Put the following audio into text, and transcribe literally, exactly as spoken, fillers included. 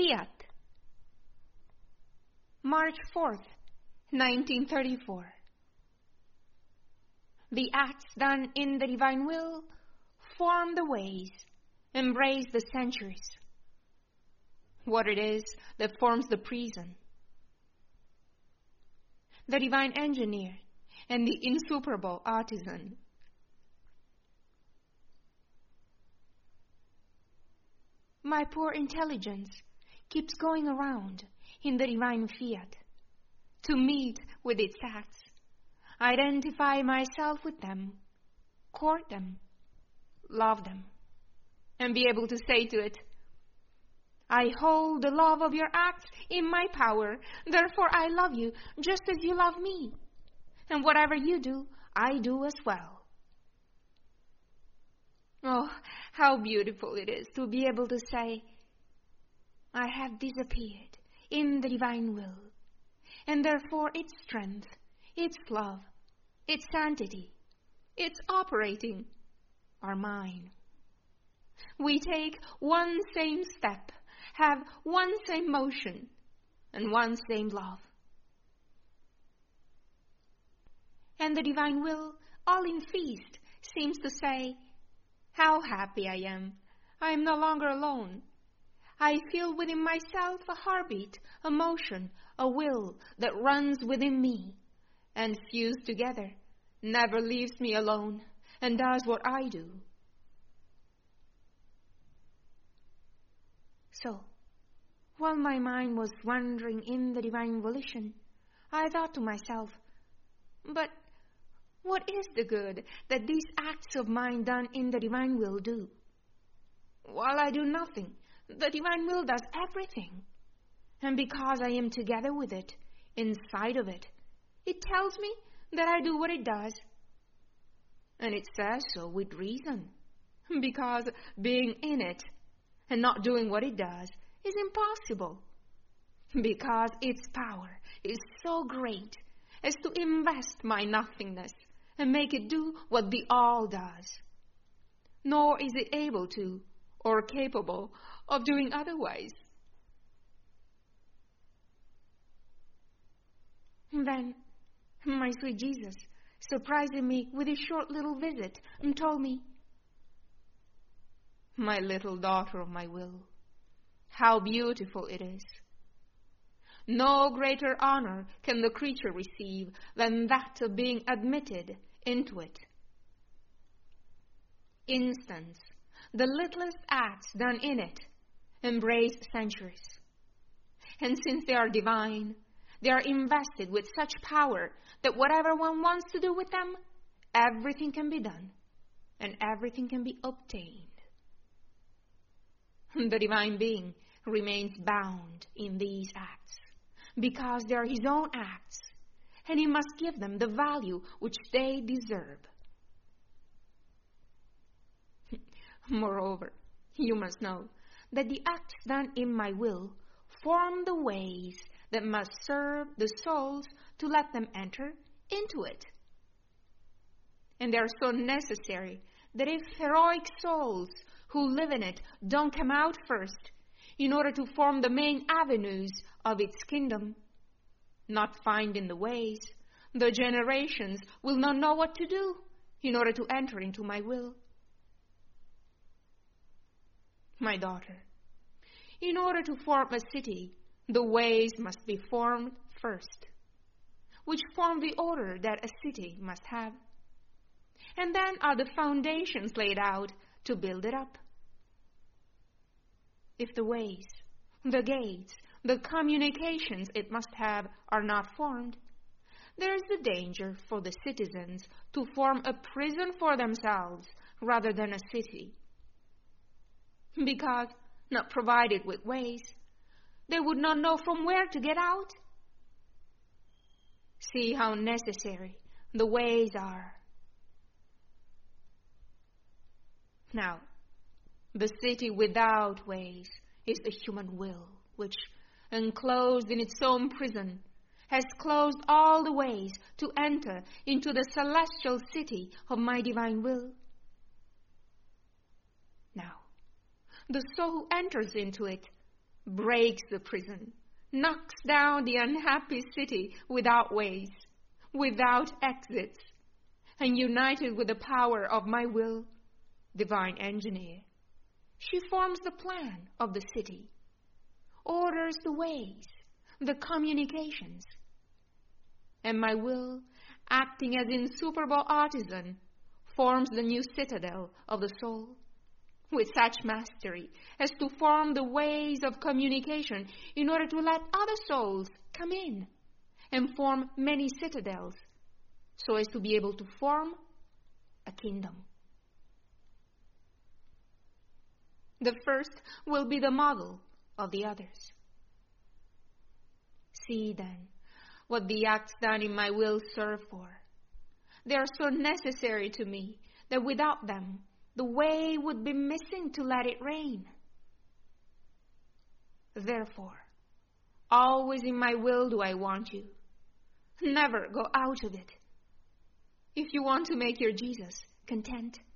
Fiat. March fourth, nineteen thirty-four. The acts done in the divine will form the ways, embrace the centuries. What it is that forms the prison. The divine engineer and the insuperable artisan. My poor intelligence keeps going around in the divine fiat to meet with its acts, identify myself with them, court them, love them, and be able to say to it, I hold the love of your acts in my power, therefore I love you just as you love me, and whatever you do, I do as well. Oh, how beautiful it is to be able to say, I have disappeared in the divine will, and therefore its strength, its love, its sanctity, its operating are mine. We take one same step, have one same motion, and one same love. And the divine will, all in feast, seems to say, how happy I am. I am no longer alone. I feel within myself a heartbeat, a motion, a will that runs within me, and fused together, never leaves me alone, and does what I do. So, while my mind was wandering in the divine volition, I thought to myself, but what is the good that these acts of mine done in the divine will do? While I do nothing, the divine will does everything. And because I am together with it, inside of it, it tells me that I do what it does. And it says so with reason. Because being in it and not doing what it does is impossible. Because its power is so great as to invest my nothingness and make it do what the all does. Nor is it able to, or capable of doing otherwise. Then, my sweet Jesus, surprising me with his short little visit, and told me, my little daughter of my will, how beautiful it is. No greater honor can the creature receive than that of being admitted into it. Instance, the littlest acts done in it embrace centuries. And since they are divine, they are invested with such power that whatever one wants to do with them, everything can be done and everything can be obtained. The divine being remains bound in these acts, because they are his own acts, and he must give them the value which they deserve. Moreover, you must know that the acts done in my will form the ways that must serve the souls to let them enter into it. And they are so necessary that if heroic souls who live in it don't come out first, in order to form the main avenues of its kingdom, not finding the ways, the generations will not know what to do in order to enter into my will. My daughter, in order to form a city, the ways must be formed first, which form the order that a city must have. And then are the foundations laid out to build it up. If the ways, the gates, the communications it must have are not formed, there is the danger for the citizens to form a prison for themselves rather than a city. Because, not provided with ways, they would not know from where to get out. See how necessary the ways are. Now, the city without ways is the human will, which, enclosed in its own prison, has closed all the ways to enter into the celestial city of my divine will. Now, the soul who enters into it breaks the prison, knocks down the unhappy city without ways, without exits, and united with the power of my will, divine engineer, she forms the plan of the city, orders the ways, the communications, and my will, acting as insuperable artisan, forms the new citadel of the soul, with such mastery as to form the ways of communication in order to let other souls come in and form many citadels, so as to be able to form a kingdom. The first will be the model of the others. See, then, what the acts done in my will serve for. They are so necessary to me that without them, the way would be missing to let it rain. Therefore, always in my will do I want you. Never go out of it. If you want to make your Jesus content,